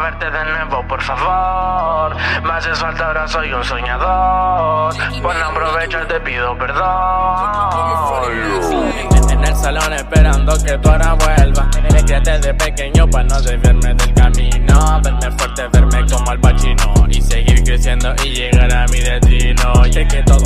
verte de nuevo, por favor. Me haces falta, ahora soy un soñador. Por no aprovechar te pido perdón. En el salón esperando que tú ahora vuelvas. Me criaste de pequeño para no desviarme del camino. Verme fuerte, verme como Al Pacino y seguir creciendo y llegar a mi destino. Sé que todo